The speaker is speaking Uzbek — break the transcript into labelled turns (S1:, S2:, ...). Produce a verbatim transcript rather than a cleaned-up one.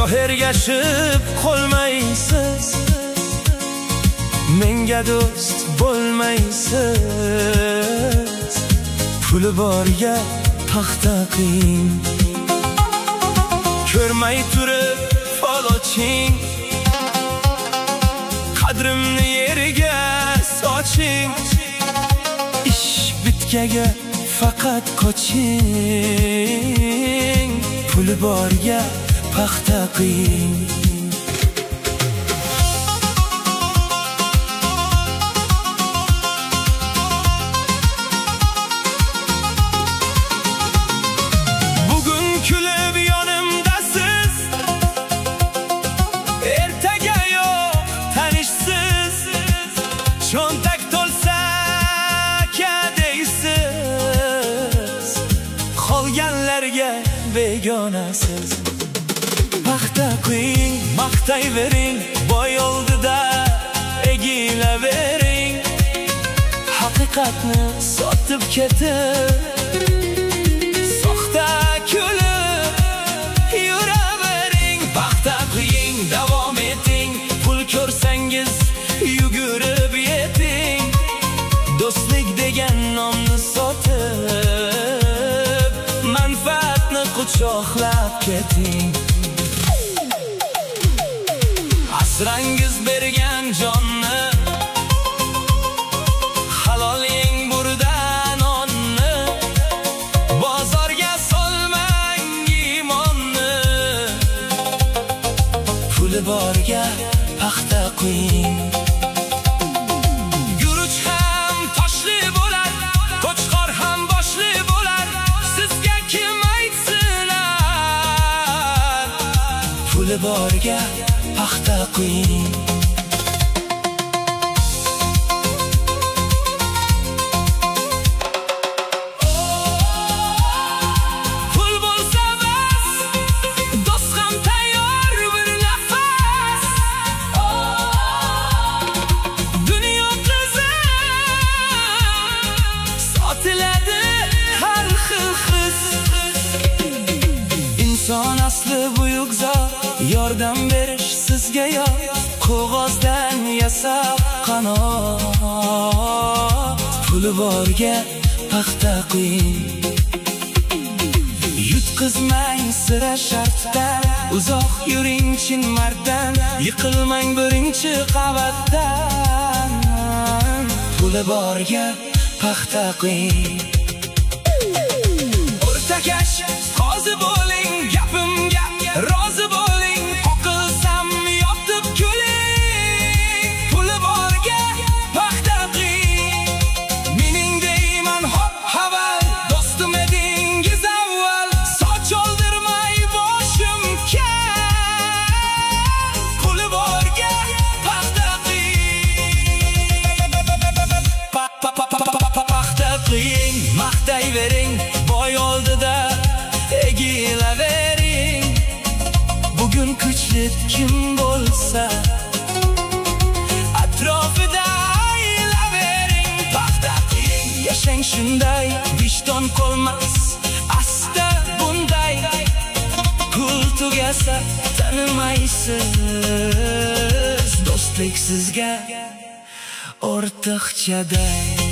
S1: goh ergashib qolmaysiz, menga do'st bo'lmaysiz. Puli borga paxta qiling, ko'rmay turib fol oching, qadrimni yerga soching. Ish bitgaga faqat qoching, puli borga paxta qiling. Bugun kulib yonimdasiz, ertaga yo'q tanishsiz. Cho'ntak to'lsa deysiz, qolganlarga begonasiz. Paxta qiling, maqtayvering, boy oldida egilavering. Haqiqatni sotib ketib, soxta kulib yuravering. Paxta qiling, davom eting, pul ko'rsangiz yugurib yeting. Do'stlik degan nomni sotib, manfaatni quchoqlab keting. Asrangiz bergan jonni, halol yeng burdan nonni. Bozorga solmang iymonni, puli borga paxta qiling. Guruch ham toshli bo'lar, qo'chqor ham boshli bo'lar. Sizga kim aytsinlar, puli borga paxta qiling. Pul bo'lsa bas, do'st ham tayyor bir nafas. Dunyo qizi sotiladi har xil his. Inson asli buyuk zot, yordam berish sizga yo'q. Qog'ozdan yasab qanot, puli borga paxta qiling. Yutqizmang sira shartdan, uzoq yuring chin marddan. Yiqilmang birinchi qavatdan, puli borga paxta qiling. O'rtakash qozi bo'ling, gapimga rozi bo'ling. Oqilsam yotib kuling, puli borga paxta qiling. Mening deyman hop haval, do'stim edingiz avval. Soch oldirmay boshim kal, puli borga paxta qiling. Paxta qiling, maqtayvering, boy oldida egilavering. Bugun kuchli kim bo'lsa, atrofida aylavering. Paxta qiling, yashang shunday, vijdon qolmas asta bunday. Pul tugasa tanimaysiz, do'stlik sizga ortiqchaday.